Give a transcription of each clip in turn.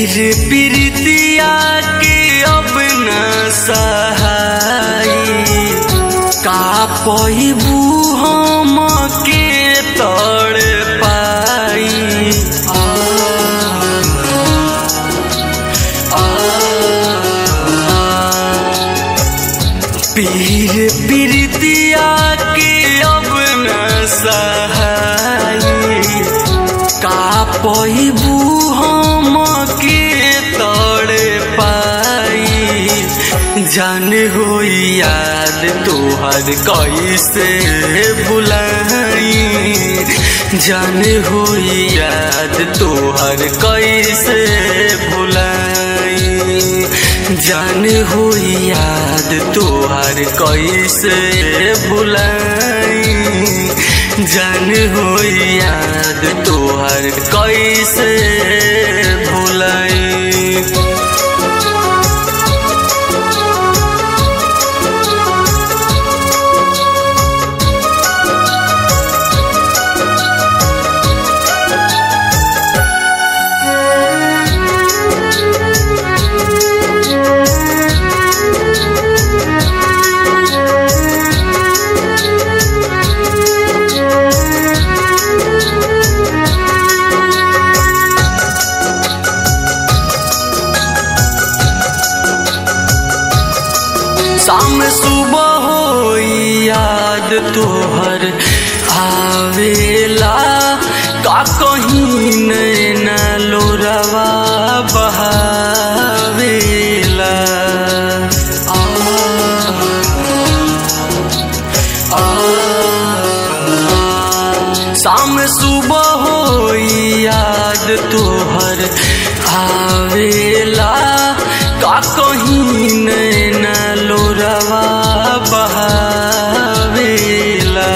पीर पीरितिया के अब न सहाई का पइबू हम के तड़ पाई पीर पीरितिया के अब न सहाई का पइबू हम के तड़ पाई जान हो याद तोहर कैसे भुलाई जान हो याद तोहर कैसे भुलाई जान हो याद तोहर कैसे भुलाई जान हो याद तोहर कैसे भुलाई शाम सुबह हो याद तोहर आवेला का कहीं नैना लोरवा बहावेला शाम सुबह हो याद तोहर आवेला का कहीं नैना लोरवा बहावेला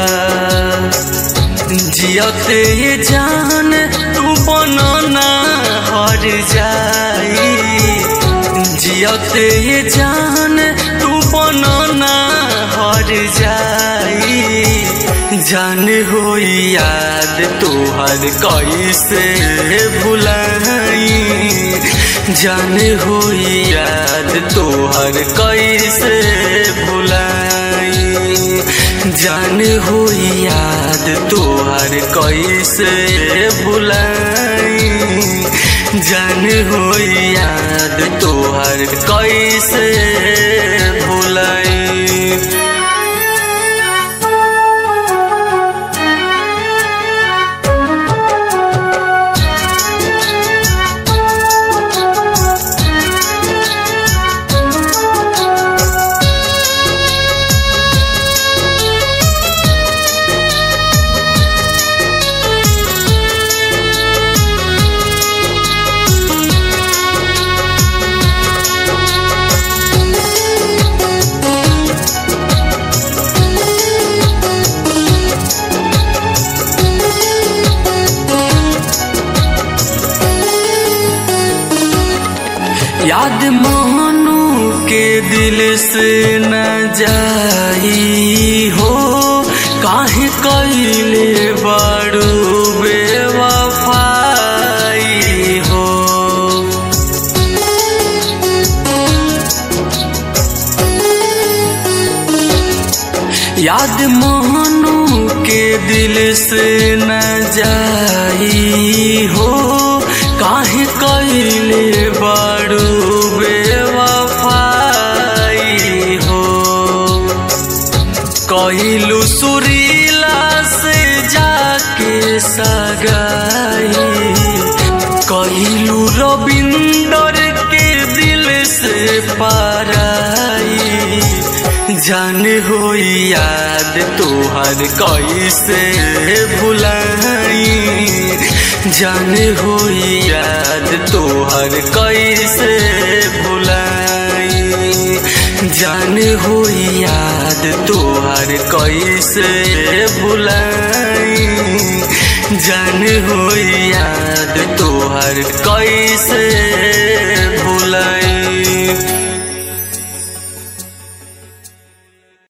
जियते जान तू बनना हर जाई जियते जान तू बनना हर जाई जान हो याद तोहर कैसे भुलाई जान हो याद तोहर कैसे भुलाई जान हो याद तोहर कैसे भुलाई जान हो याद तोहर कैसे भुलाई याद मोहनू के दिल से न जाई हो काहे कइले बड़ू बेवफाई हो याद मोहनू के दिल से न जाई हो काहे कइले बड़ू बेवफाई हो कइलू सुरीला से जाके सगाई कइलू रविंदर के दिल से पाराई जान हो याद तोहर कैसे भुलाई जान हो याद तोहर कैसे भुलाई जान हो याद तोहर कैसे भुलाई जान हो याद